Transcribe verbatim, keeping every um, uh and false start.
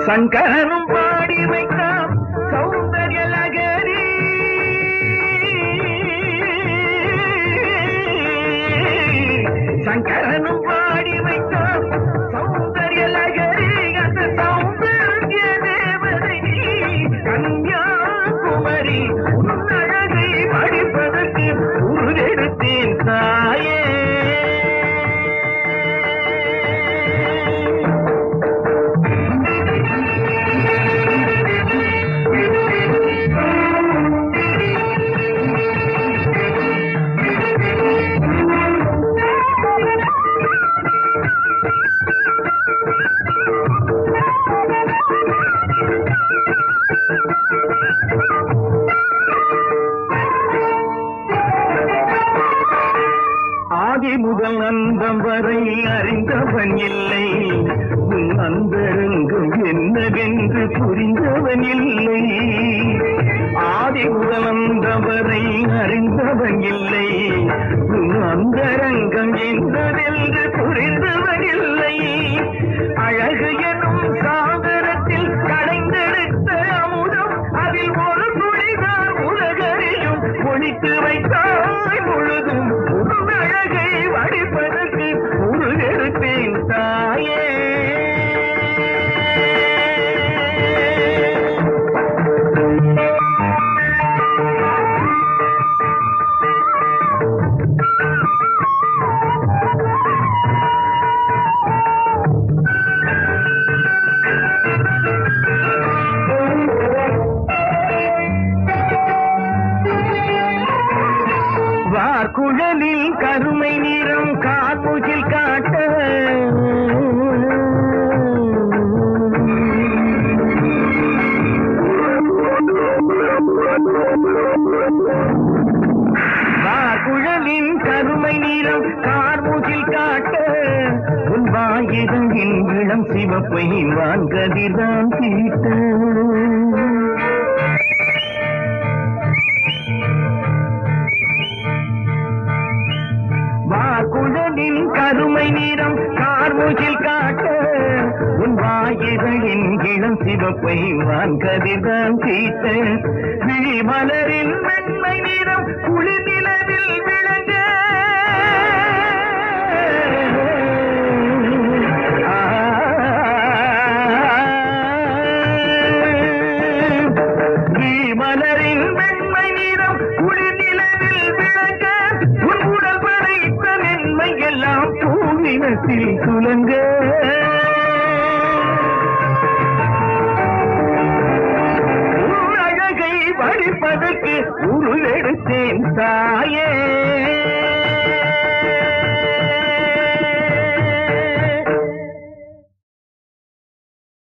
சங்கரனும் பாடி வைத்தான் சௌந்தர்ய லகரி. சங்கரனும் பாடி வைத்தான் சௌந்தர்ய லகரி. அந்த சௌந்தர்ய தேவதை கன்யாகுமரி. உன் அழகை படிப்பதற்கு உருவெடுத்தேன் தாயே. ஆதி முதல் அந்தம் வரை அறிந்தவன் இல்லை. உன் அந்தரங்கம் என்னவென்று புரிந்தவன் இல்லை. ஆதி முதல் அந்தம் வரை அறிந்தவன் இல்லை. உன் அந்தரங்கம் என்னவென்று புரிந்தவன் இல்லை. அழகு எனும் சாகரத்தில் கடைந்தெடுத்த அமுதம் அதில் ஒரு துளிதான் உலகறியும் ஒழித்து வைத்தாய் முழுதும். அழகை வடிப்பதற்கு உருவெடுத்தேன் தாயே. வார்குழலில் கருமை நிறம் கார்முகில் காட்ட. வார்குழலின் கருமை நிறம் கார்முகில் காட்ட. உன் வாயிரங்கின் இளம் சிவப்பை வான்கதிர்தான் தீட்ட. குழலின் கருமை நிறம் கார்முகில் காட்ட. உன் வாயிரலின் இளம் சிவப்பை வான்கதிர்தான் தீட்ட. விழிமலரின் வெண்மை நிறம் குளிர் நிலவில் விளங்க. விழிமலரின் வெண்மை நிறம் குளிர் நிலவில் விளங்க. உன் உடல் படைத்த நன்மை எல்லாம் பூவினத்தில் துலங்க. உன் அழகை வடிப்பதற்கு உருவெடுத்தேன் தாயே.